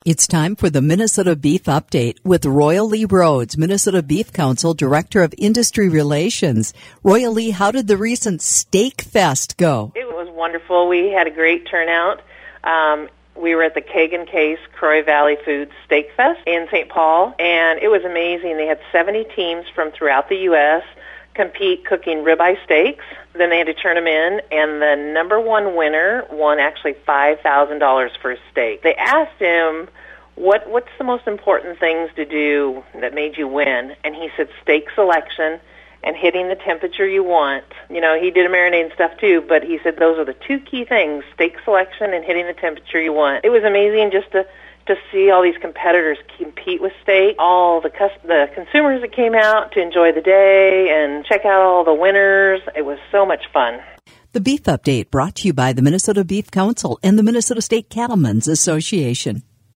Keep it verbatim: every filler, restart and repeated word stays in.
It's time for the Minnesota Beef Update with Royal Lee Rhodes, Minnesota Beef Council Director of Industry Relations. Royal Lee, how did the recent Steak Fest go? It was wonderful. We had a great turnout. Um, we were at the Kagan Case Croy Valley Foods Steak Fest in Saint Paul, and it was amazing. They had seventy teams from throughout the U S compete cooking ribeye steaks. Then they had to turn them in, and the number one winner won actually five thousand dollars for a steak. They asked him, what what's the most important things to do that made you win? And he said steak selection and hitting the temperature you want. You know, he did a marinade and stuff too, but he said those are the two key things, steak selection and hitting the temperature you want. It was amazing just to to see all these competitors compete with steak, all the cus- the consumers that came out to enjoy the day and check out all the winners. It was so much fun. The Beef Update brought to you by the Minnesota Beef Council and the Minnesota State Cattlemen's Association.